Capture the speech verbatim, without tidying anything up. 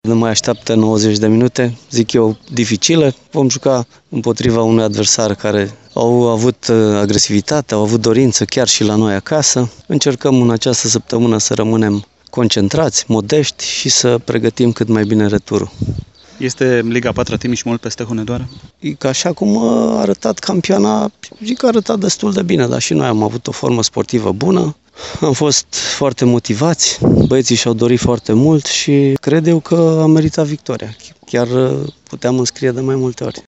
Ne mai așteaptă nouăzeci de minute, zic eu, dificile. Vom juca împotriva unui adversar care au avut agresivitate, au avut dorință chiar și la noi acasă. Încercăm în această săptămână să rămânem concentrați, modești și să pregătim cât mai bine returul. Este Liga a patra Timiș mult peste Hunedoara? Că așa cum a arătat campioana, zic că a arătat destul de bine, dar și noi am avut o formă sportivă bună. Am fost foarte motivați, băieții și-au dorit foarte mult și cred eu că am meritat victoria. Chiar puteam înscrie de mai multe ori.